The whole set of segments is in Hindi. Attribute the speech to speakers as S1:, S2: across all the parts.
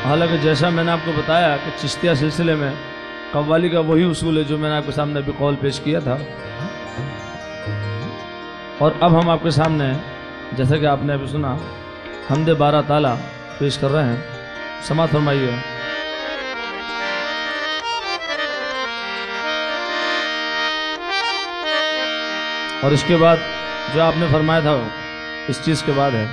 S1: हालांकि जैसा मैंने आपको बताया कि चिश्तिया सिलसिले में कव्वाली का वही उसूल है जो मैंने आपके सामने अभी कॉल पेश किया था। और अब हम आपके सामने जैसा कि आपने अभी सुना हमदे 12 ताला पेश कर रहे हैं। समाअत फरमाइए। और इसके बाद जो आपने फरमाया था इस चीज के बाद है।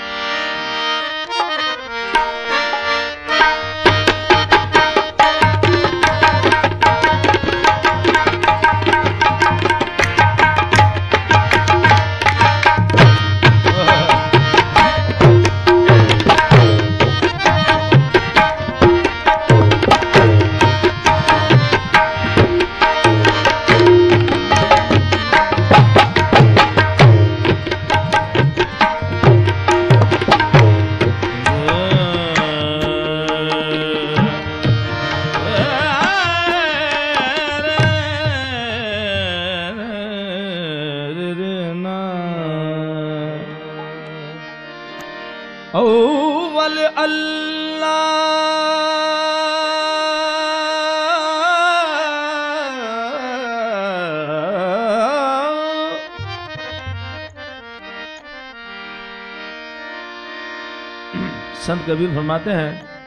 S1: अव्वल अल्लाह संत कबीर फरमाते हैं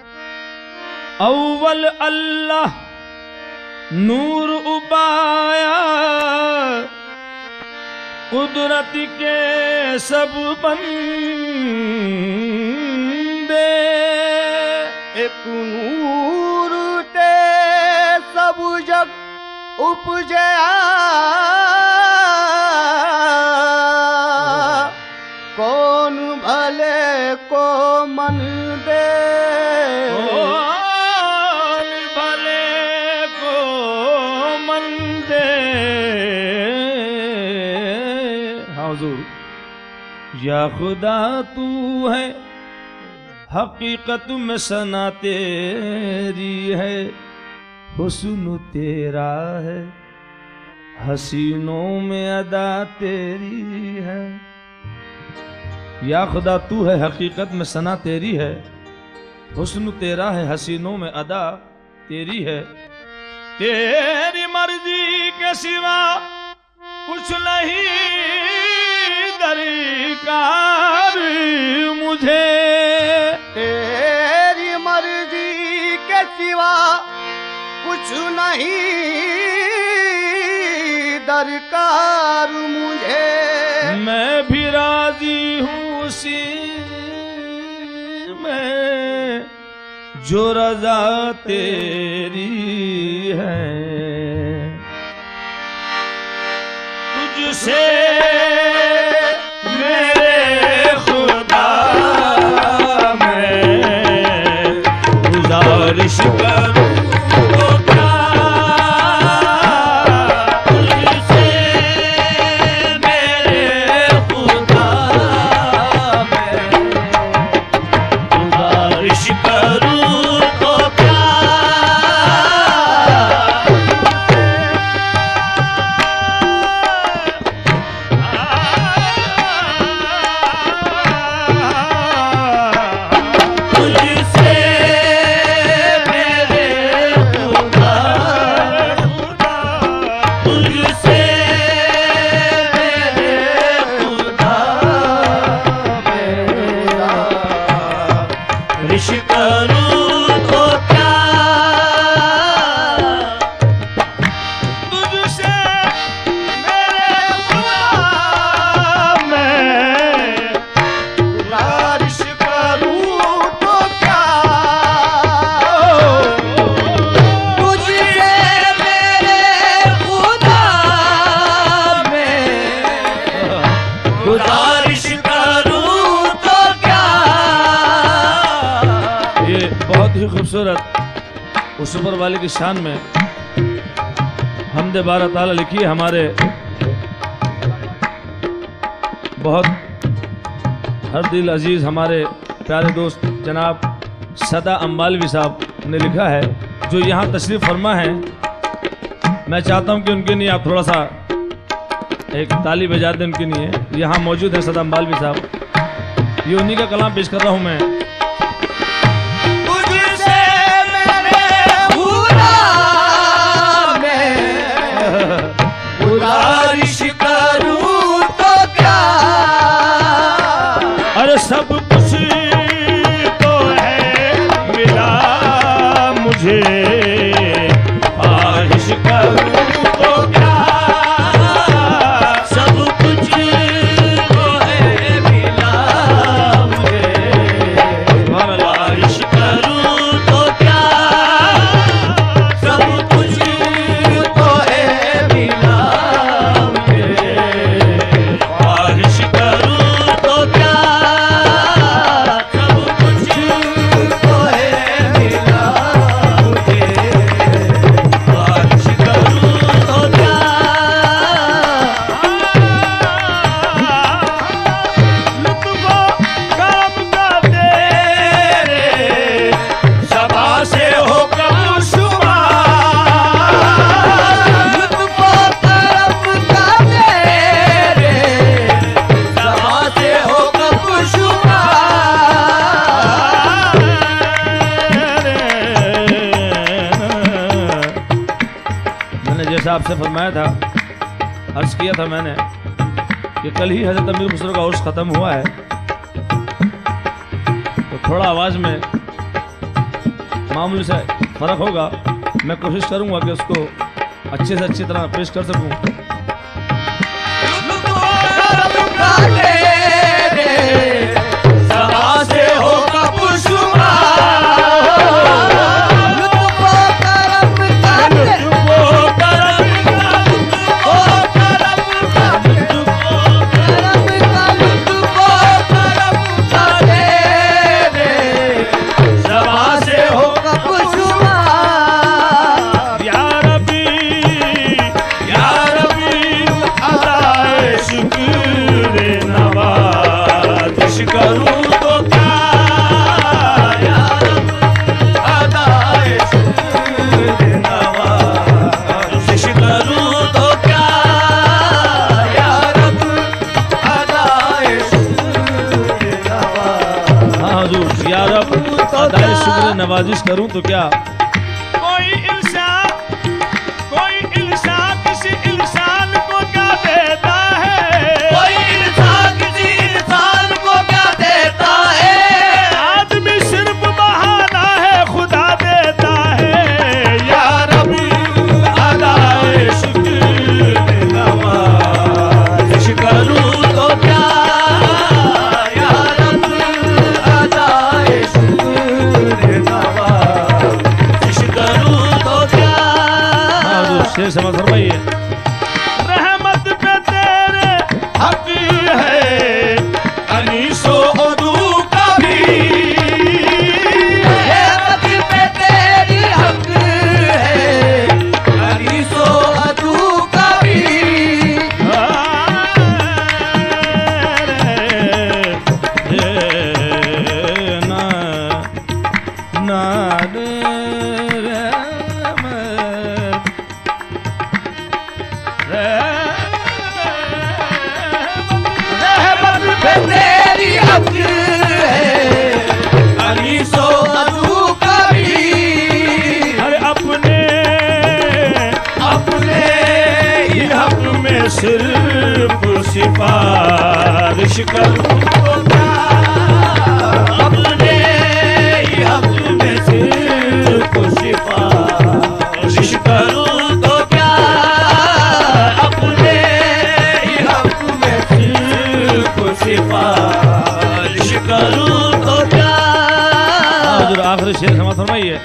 S1: अव्वल अल्लाह नूर उबाया कुदरत के सब बंदे
S2: एक नूर ते सब जग उपजया कौन भले को मन दे
S1: कौन भले को मन दे। हाँ हुजूर। या खुदा तू है हकीकत में सना तेरी है हुस्न तेरा है हसीनों में अदा तेरी है। या खुदा तू है हकीकत में सना तेरी है हुस्न तेरा है हसीनों में अदा तेरी है। तेरी मर्जी के सिवा कुछ नहीं दरकार मुझे
S2: तेरी मर्जी के सिवा कुछ नहीं दरकार मुझे।
S1: मैं भी राजी हूँ उसी में जो रजा तेरी है तुझसे मेरे खुदा मैं गुजारिश करूं तो क्या तुझसे मेरे खुदा मैं गुजारिश करूं तो क्या खूबसूरत उस ऊपर वाले की शान में हमदे 12 ताला लिखी है हमारे बहुत हर दिल अजीज हमारे प्यारे दोस्त जनाब सदा अम्बालवी साहब ने लिखा है जो यहाँ तशरीफ फरमा है। मैं चाहता हूँ कि उनके लिए आप थोड़ा सा एक ताली बजा दें उनके लिए। यहाँ मौजूद है सदा अम्बालवी साहब, ये उन्हीं का कलाम पेश कर रहा हूँ मैं। सब कुछ तो है मिला मुझे, ख्वाहिश करूं तो क्या, सब कुछ तो है मिला मुझे, ख्वाहिश करूं तो क्या, सब कुछ तो है मिला मुझे, ख्वाहिश करूं तो क्या, सब कुछ तो है मिला मुझे, ख्वाहिश करूं तो क्या। लुत्फ़ो करम का तेरे सबा से हो कब शुमार,
S2: लुत्फ़ो करम का तेरे सबा से हो कब शुमार।
S1: मैंने जैसा आपसे फरमाया था, अर्ज किया था मैंने कि कल ही हजरत अमीर खुसरो का उर्स खत्म हुआ है, तो थोड़ा आवाज में मामूली से फर्क होगा। मैं कोशिश करूंगा कि उसको अच्छे से अच्छी तरह पेश कर सकूं।
S2: करम का तेरे सबा से हो कब शुमार। लुत्फ़ो करम का
S1: वो करम
S2: ओ करम का लुत्फ़ो करम का तेरे
S1: सबा से हो
S2: कब शुमार।
S1: या रबी अदाए शुक्र नवाज़िश करूं तो क्या, या रब अदाए शुक्र नवाज़िश करूं तो क्या, या रब अदाए शुक्र नवाज़िश। हाँ हुजूर, या रब अदाए शुक्र नवाज़िश करूं तो क्या। कोई इंसान किसी इंसान को क्या देता है,
S2: कोई इंसान किसी इंसान को क्या देता है।
S1: आदमी सिर्फ बहाना है खुदा देता है, या रब अदाए शुक्र नवाज़िश करूं तो क्या,
S2: या रब अदाए शुक्र नवाज़िश करूं तो क्या।
S1: हाँ हुजूर, शेर समझ फरमाइए। रहमत पे तेरे हक है अनीसो उदू का भी,
S2: रहमत पे तेरी हक है अनीसो अदू का भी। रहमत पे तेरी हक है अनीसो अदू का भी।
S1: अरे अपने ही हक में सिर्फ सिफारिश करूं तो क्या, अपने ही हक में सिर्फ सिफारिश करूं तो क्या, अपने ही हक में सिर्फ सिफारिश करूं तो क्या। आखिरी शेर समझ फरमाइए।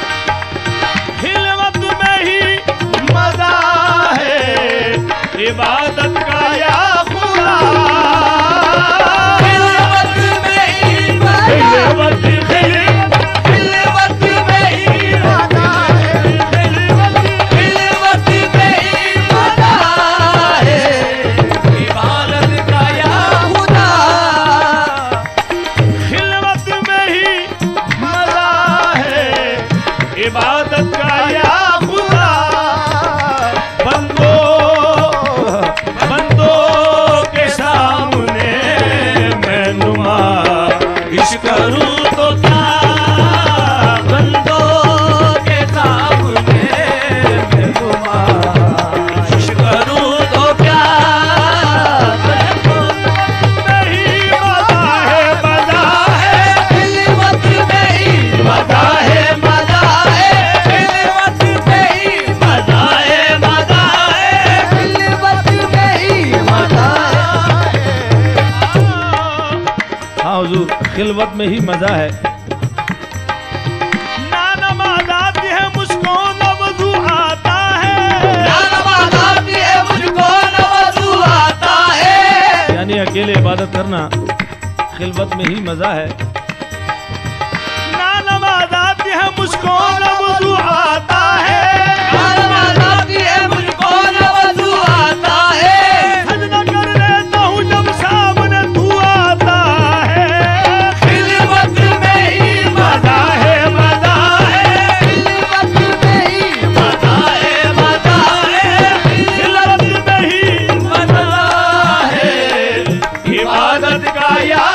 S1: खिलवत में ही मजा है इबादत का या खुदा,
S2: खिलवत में ही मजा,
S1: खिलवत
S2: खिलवत में ही मजा है, खिलवत में ही मजा है इबादत का या खुदा।
S1: खिलवत में ही मजा है इबादत का या खुदा, बंदों के सामने मैं नुमाइश करूं तो क्या, बंदों के सामने मैं नुमाइश करूं तो क्या। नहीं मजा है हाँ हुजूर, खिलवत में ही मजा है। ना नमाज आती है मुझको न वजू आता है,
S2: ना नमाज आती है मुझको न वजू आता है।
S1: यानी अकेले इबादत करना खिलवत में ही मजा है। ना नमाज आती है मुझको न वजू आता है,
S2: ना नमाज आती है मुझको न वजू आता है।
S1: सजदा कर लेता हूँ जब सामने तू आता है।
S2: खिलवत में ही मजा है, मजा है। खिलवत में ही मजा है, मजा है।
S1: खिलवत में ही
S2: मजा है इबादत का या